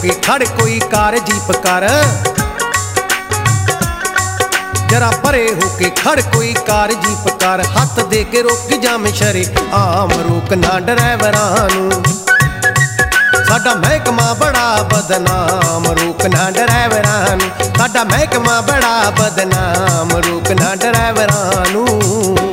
के खड़ कोई कार जीप कर, जरा परे होके खड़ कोई कार जीप कर, हाथ दे के रोक जामे शरे आम रोकना ड्राइवरां नूं। साडा महकमा बड़ा बदनाम रोकना ड्राइवरां नूं, साडा महकमा बड़ा बदनाम रोकना ड्राइवरां नूं।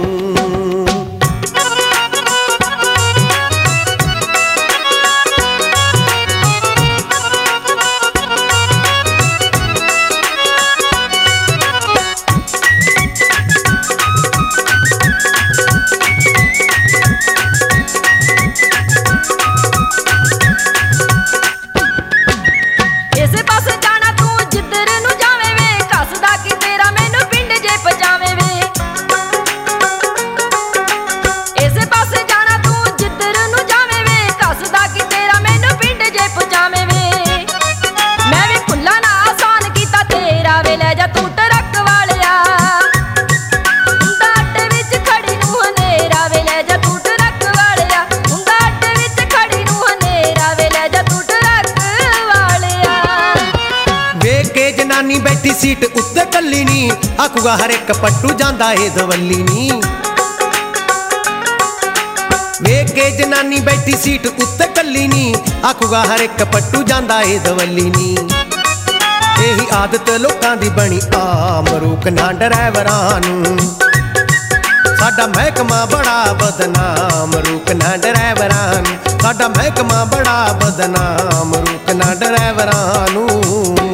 जनानी बैठी सीट उत्ते कल्ली नी, आखूगा हर एक पट्टू जांदा ए दवल्ली नी। वेख के जनानी बैठी सीट उत्ते कल्ली नी, आखूगा हर एक पट्टू जांदा ए दवल्ली नी। यही आदत लोकां दी बनी आम रोकना ड्राइवरां नूं। साडा महकमा बड़ा बदनाम रोकना ड्राइवरां नूं, साडा महकमा बड़ा बदनाम रोकना ड्राइवरां नूं।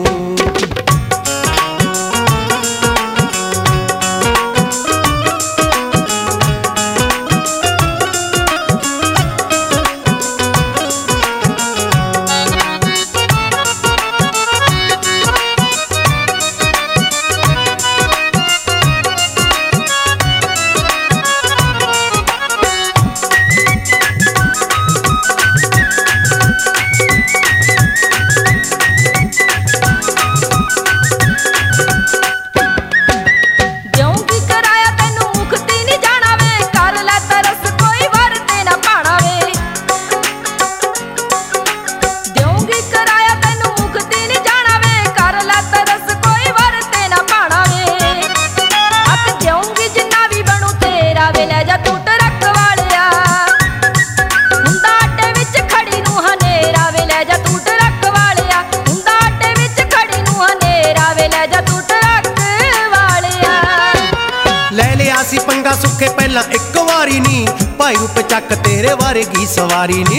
पंगा सुखे पहला एक वारी नी, भाई रूप चक तेरे वारेगी सवारी नी।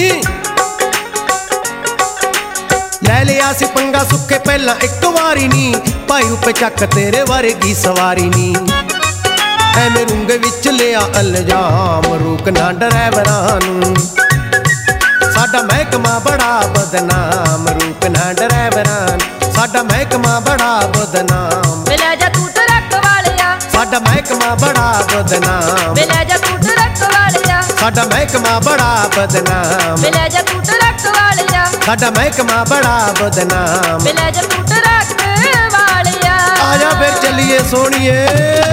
ले लिया सी पंगा सुखे पहला एक वारी नी, भाई रूप चक तेरे वारेगी सवारी नी। ऐवें रुंग विच लिया इल्जाम रोकना ड्राइवरां नूं। साडा महकमा बड़ा बदनाम रोकना ड्राइवरां नूं, साडा महकमा बड़ा बदनाम। ले जा तू ट्रक वालिया, साडा महकमा बड़ा बदनाम। ले जा तू ट्रक वालिया, साडा महकमा बड़ा बदनाम। ले जा तू ट्रक वालिया, साडा महकमा बड़ा बदनाम। ले जा तू ट्रक वालिया। आजा फिर चलिए सोनिए।